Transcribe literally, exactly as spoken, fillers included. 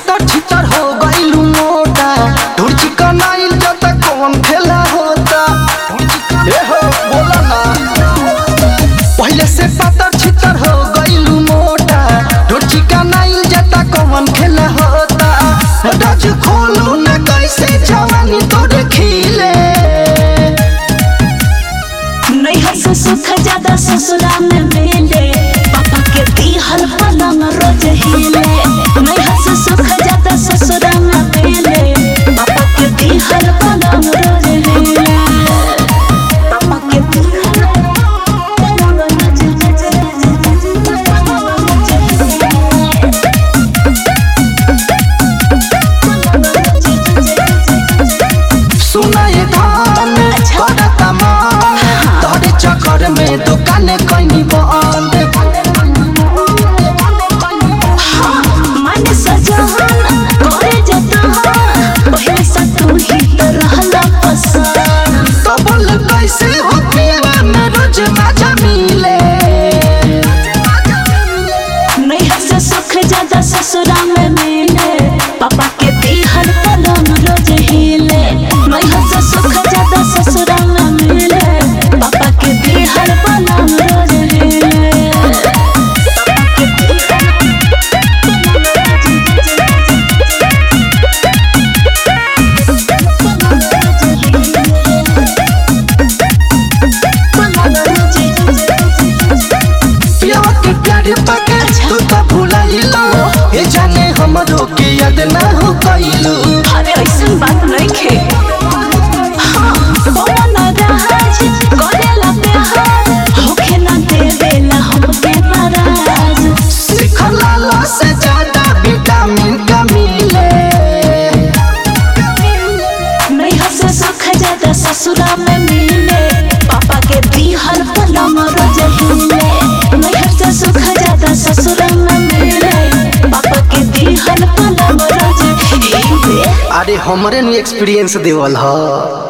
पातर छितर हो गइलू मोटा ढूर चिकन आइल जता कौन खेला होता ए हो बोला ना पहले से पातर छितर हो गइलू मोटा ढूर चिकन आइल जता कौन खेला होता राज खोलू ना कैसे जवानी तोड़ खिले नहीं हंस सुख ज्यादा ससुराल में मिले पापा के दिहल पलंग रोज हिले नहीं हंस सुख ज्यादा ससुराल में मिले पापा के दिहल पलंग रोज हिले पापा के दिहल पलंग रोज सुनाए धान छोड़ा तमाम तोरे चक्कर में दुकान कहीं बंद मन सजहन करे जतहन पहले से तू ही तो रहला पसंद तो बोल कैसे हो पीवा में रोज मजा मिले नहीं हंस सुख ज्यादा ससुरा में मिले पापा के दिहल पलंग रोज हिले नहीं हंस सुख ज्यादा ससुरा में मिले पापा के दिहल पलंग रोज हिले पापा के दिहल पिया के प्यार पाके तू तो भुलाइलो ए जाने हमरो के याद ना हो कइलो अरे ऐसन बात नहीं खे हाँ कौन राज करेला प्यार होखे ना देवेला हमके नाराज सिखला लो से ज्यादा विटामिन का मिले नहीं हंस सुख ज्यादा ससुरा में मिले पापा के दिहल पलंग रोज हिले नहीं हंस सुख ज्यादा ससुरा में मिले पापा के दिहल पलंग रोज हिले अरे हमरे नु एक्सपीरियंस देवल ह।